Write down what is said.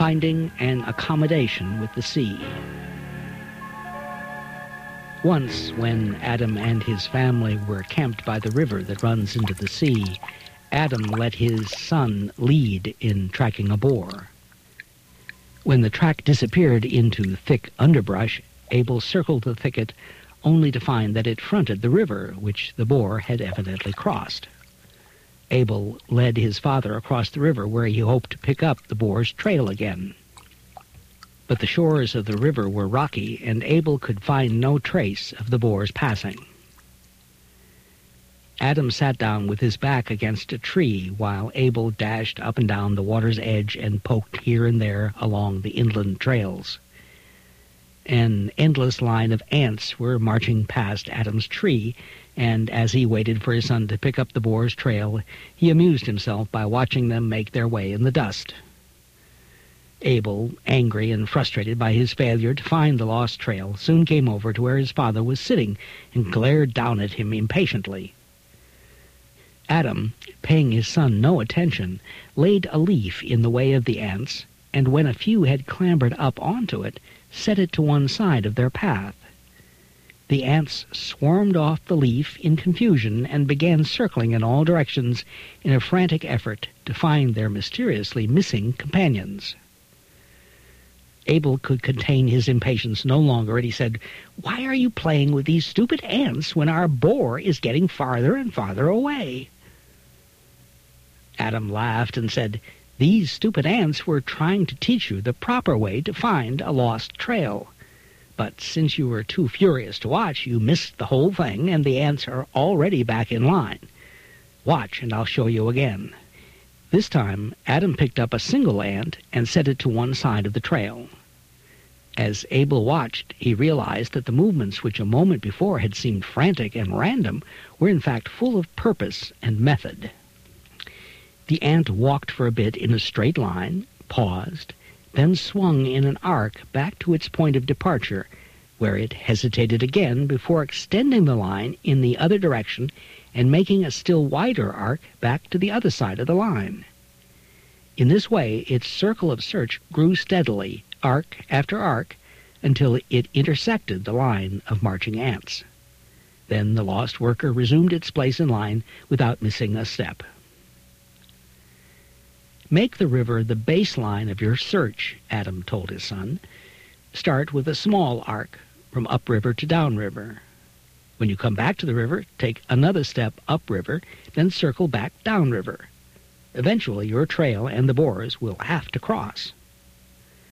finding an accommodation with the sea. Once, when Adam and his family were camped by the river that runs into the sea, Adam let his son lead in tracking a boar. When the track disappeared into thick underbrush, Abel circled the thicket only to find that it fronted the river, which the boar had evidently crossed. Abel led his father across the river, where he hoped to pick up the boar's trail again. But the shores of the river were rocky, and Abel could find no trace of the boar's passing. Adam sat down with his back against a tree while Abel dashed up and down the water's edge and poked here and there along the inland trails. An endless line of ants were marching past Adam's tree, and as he waited for his son to pick up the boar's trail, he amused himself by watching them make their way in the dust. Abel, angry and frustrated by his failure to find the lost trail, soon came over to where his father was sitting and glared down at him impatiently. Adam, paying his son no attention, laid a leaf in the way of the ants, and when a few had clambered up onto it, set it to one side of their path. The ants swarmed off the leaf in confusion and began circling in all directions in a frantic effort to find their mysteriously missing companions. Abel could contain his impatience no longer, and he said, "Why are you playing with these stupid ants when our boar is getting farther and farther away?" Adam laughed and said, "These stupid ants were trying to teach you the proper way to find a lost trail. But since you were too furious to watch, you missed the whole thing, and the ants are already back in line. Watch, and I'll show you again." This time, Adam picked up a single ant and set it to one side of the trail. As Abel watched, he realized that the movements which a moment before had seemed frantic and random were in fact full of purpose and method. The ant walked for a bit in a straight line, paused, then swung in an arc back to its point of departure, where it hesitated again before extending the line in the other direction and making a still wider arc back to the other side of the line. In this way, its circle of search grew steadily, arc after arc, until it intersected the line of marching ants. Then the lost worker resumed its place in line without missing a step. "Make the river the baseline of your search," Adam told his son. "Start with a small arc from upriver to downriver. When you come back to the river, take another step upriver, then circle back downriver. Eventually, your trail and the boar's will have to cross."